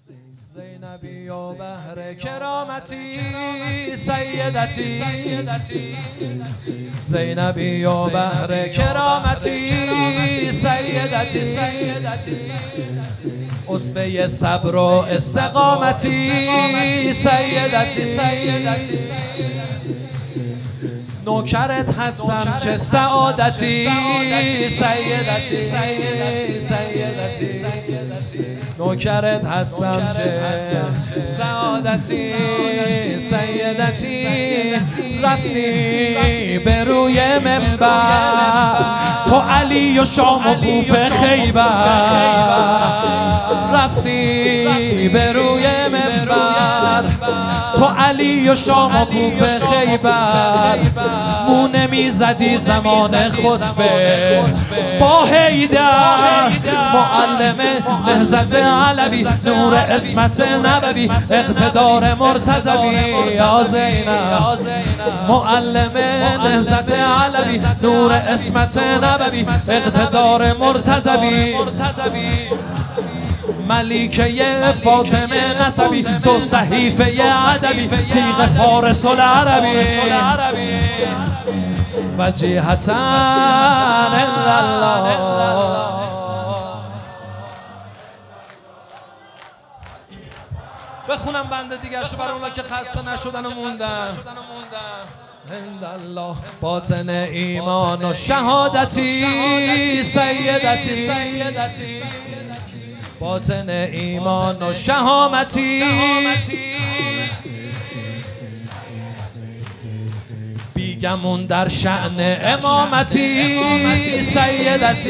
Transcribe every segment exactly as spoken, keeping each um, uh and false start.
زینبی و بهر کرامتی سیدتی زینبی و بهر کرامتی سیدتی اسوه صبر و استقامتی سیدتی نوکرت هستم چه سعادتی سیدتی نوکرت هستم چه سعادتی سیدتی رفتی به روی منبر تو علی و شام و کوفه خیبر رفتی به روی منبر تو علی و شام و کوفه خیبر مو نمیزدی زمان خطبه با حیدر معلم نهضت علوی نور عصمت نبوی اقتدار مرتضوی یا زینب معلم نهضت علوی نور عصمت نبوی اقتدار مرتضوی ملیکه فاطمه نسبی تو صحیفه ادبی تیغ فارس العربی وجیهتا الا الله. بخونم بنده دیگرشو برای اونا که خسته نشدن و موندن. الله باطن ایمان و شهادتی سیدتی باطن ایمان و شهامتی بیگمون در شأن امامتی سیدتی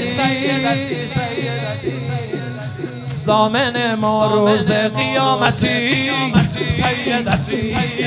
زامن ما روز قیامتی سیدتی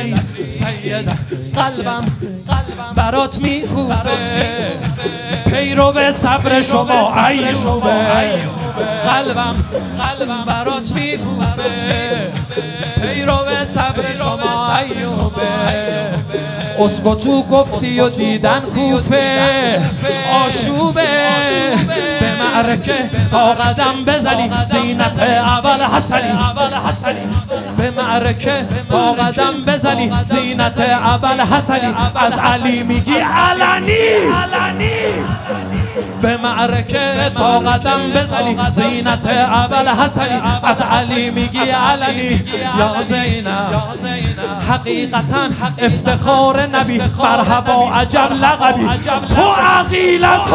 قلبم برات میکوبه پیرو صبر شما ایوبه قلبم برات میکوبه پیرو صبر شما ایوبه اسکتو گفتی و دیدن کوفه آشوبه به معرکه تا قدم بزنی زینت اول حسنی به معرکه تا قدم بزنی زینت اول حسنی از علی میگی علنی به معرکه تا قدم بزنی زینت اول حسنی از علی میگی علنی یا زینب حقیقتا افتخار نبی بر هوا عجب لقبی تو عقیلت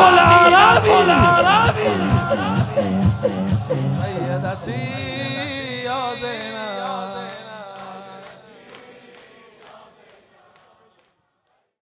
العربی سیدتی یا زینب